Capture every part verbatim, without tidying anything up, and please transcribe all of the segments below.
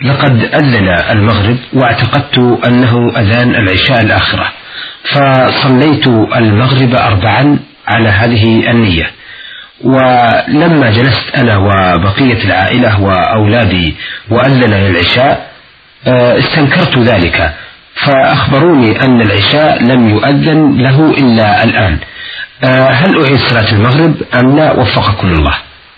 لقد أذن المغرب واعتقدت أنه أذان العشاء الآخرة، فصليت المغرب أربعا على هذه النية، ولما جلست أنا وبقية العائلة وأولادي وأذن للعشاء استنكرت ذلك، فأخبروني أن العشاء لم يؤذن له إلا الآن. هل أعيد صلاة المغرب أم لا وفقكم الله؟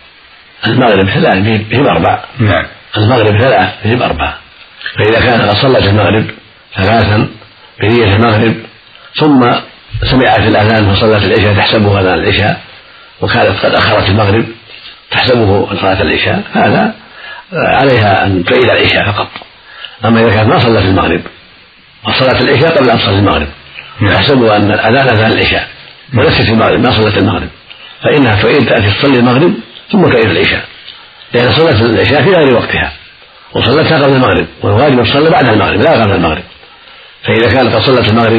المغرب ثلاث بهم أربع. نعم. المغرب ثلاث بهم أربع، فإذا كان صلت المغرب ثلاثا بنية المغرب ثم سمعت الأذان فصلت العشاء تحسبه أذان العشاء، وكانت قد أخرت المغرب تحسبه صلاة العشاء، هذا عليها أن تعيد العشاء فقط. أما إذا كانت ما صلت المغرب وصلت العشاء قبل أن تصلي المغرب تحسبه أن الأذان أذان العشاء ونسيت المغرب ما صلت المغرب، فإنها تعيد تأتي تصلي المغرب ثم تعيد العشاء، لأن صلت العشاء في غير وقتها وصلتها قبل المغرب، والواجب تصلى بعد المغرب لا قبل المغرب. فإذا كانت قد صلت المغرب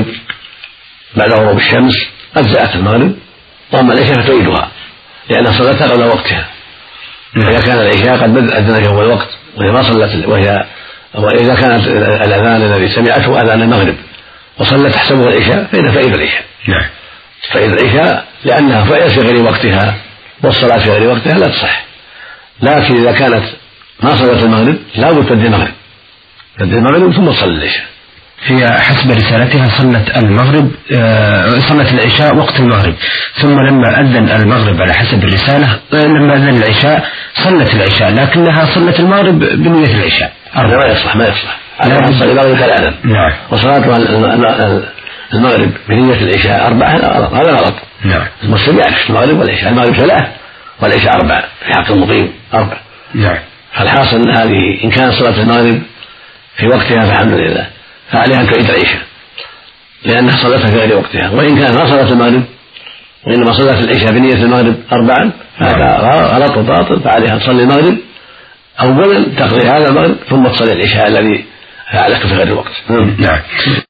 بعد غروب الشمس أجزأت المغرب، وأما العشاء فتعيدها لأنها صلتها قبل وقتها. وإذا كان العشاء قد أذن في أول وقت وهي ما صلت، وهي وإذا كانت الأذان الذي سمعته أذان المغرب وصلت تحسبه العشاء فإنها تعيد العشاء. نعم. تعيد العشاء لأنها فعلت في غير وقتها، والصلاة في غير وقتها لا تصح. لكن إذا كانت ما صلت المغرب لا بد تؤدي المغرب، تؤدي المغرب ثم تصلي العشاء. هي حسب رسالتها صلت المغرب آه صلت العشاء وقت المغرب، ثم لما أذن المغرب على حسب الرسالة لما أذن العشاء صلت العشاء، لكنها صلت المغرب بنية العشاء. هذا ما يصلح، ما يصلح. لا تصلي المغرب ثلاثا. نعم. وصلاتها المغرب بنية العشاء أربعة، هذا غلط. نعم. المسلم يعرف المغرب والعشاء، المغرب ثلاث والعشاء أربعة في حق المقيم أربع. نعم. فالحاصل هذه إن كانت صلاة المغرب في وقتها فالحمد لله، فعليها أن تعيد العشاء لأنها صلتها في غير وقتها. وإن كانت ما صلت المغرب وإنما صلت العشاء بنية المغرب أربعا فهذا غلط وباطل، فعليها أن تصلي المغرب أولا تقضي هذا المغرب ثم تصلي العشاء الذي فعلته في غير الوقت. نعم.